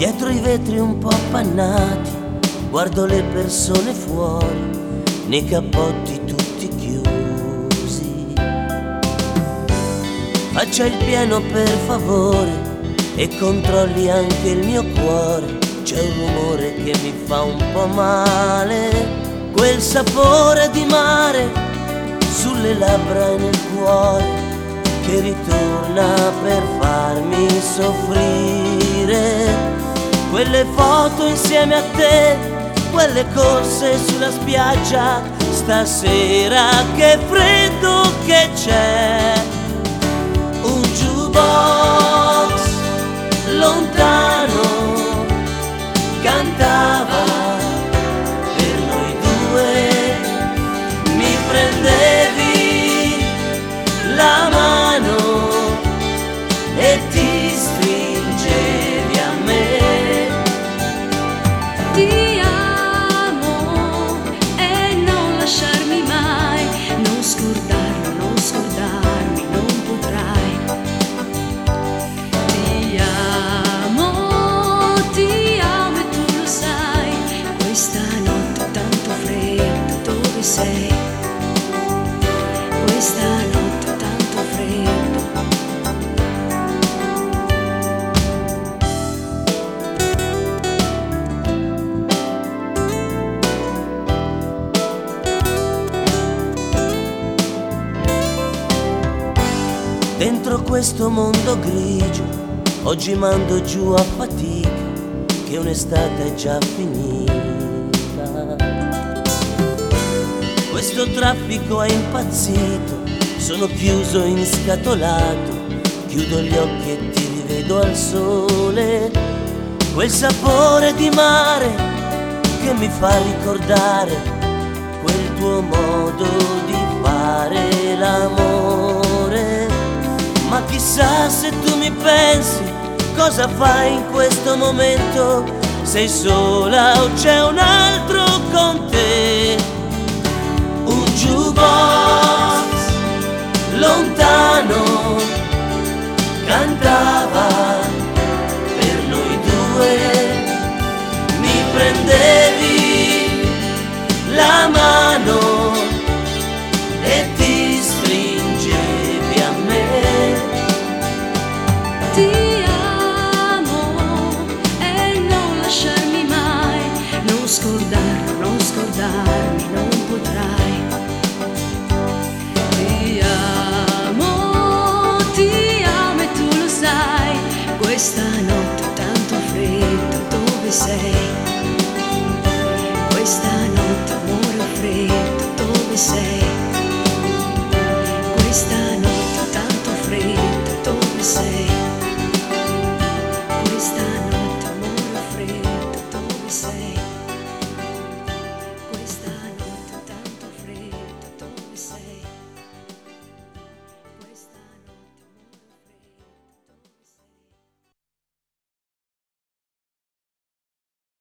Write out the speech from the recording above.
Dietro i vetri un po' appannati guardo le persone fuori, nei cappotti tutti chiusi. Faccia il pieno per favore e controlli anche il mio cuore. C'è un rumore che mi fa un po' male, quel sapore di mare sulle labbra e nel cuore che ritorna per farmi soffrire. Quelle foto insieme a te, quelle corse sulla spiaggia, stasera che freddo che c'è. Un jukebox lontano cantava per noi due, mi prendevi la mano e ti stringevi a me. Ti amo e non lasciarmi mai, non scordarlo, non scordarmi, non potrai. Ti amo e tu lo sai, questa notte tanto freddo, dove sei? Questa notte tanto freddo. Dentro questo mondo grigio oggi mando giù a fatica che un'estate è già finita. Questo traffico è impazzito, sono chiuso inscatolato, chiudo gli occhi e ti rivedo al sole. Quel sapore di mare che mi fa ricordare quel tuo modo di fare l'amore. Ma chissà se tu mi pensi, cosa fai in questo momento? Sei sola o c'è un altro con te? Un jukebox lontano cantava per noi due, mi prendevi la mano e ti stringevi a me. Ti amo e non lasciarmi mai, non scordarlo, non scordarmi, non potrai. Ti amo e tu lo sai, questa notte tanto freddo, dove sei?